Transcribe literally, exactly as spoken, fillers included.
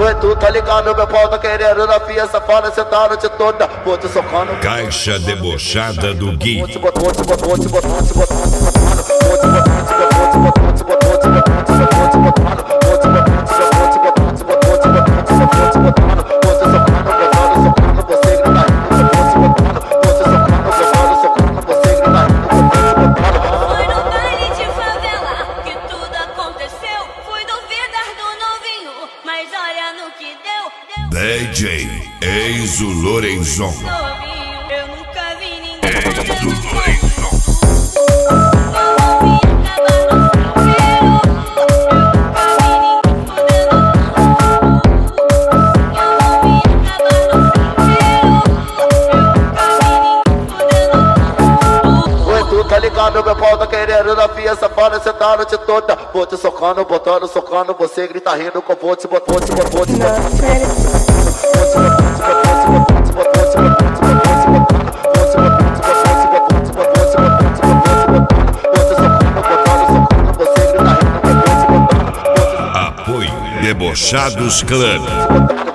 Oi, tu tá ligado, meu pau tá querendo na pia, safada, cê tá a noite toda. Vou te socando. Caixa debochada do Gui. Vou te botar, vou te botar, vou te botar, vou te botar, vou te botar, vou te botar, vou te botar, vou te botar, vou te botar, vou te botar, vou te botar, vou te botar, vou te botar, vou te botar, D J Enzo Lorenzon. Eu nunca vi ninguém Enzo Lorenzon. Tá ligado, meu pau tá querendo na pia, safada, cê tá a noite toda. Vou te socando, botando, socando, você grita rindo com vou te botar, vou te botar, vou te botar, vou te botar, vou te botar, vou te botar, vou te botar, vou te botar, Apoio Debochados Clã.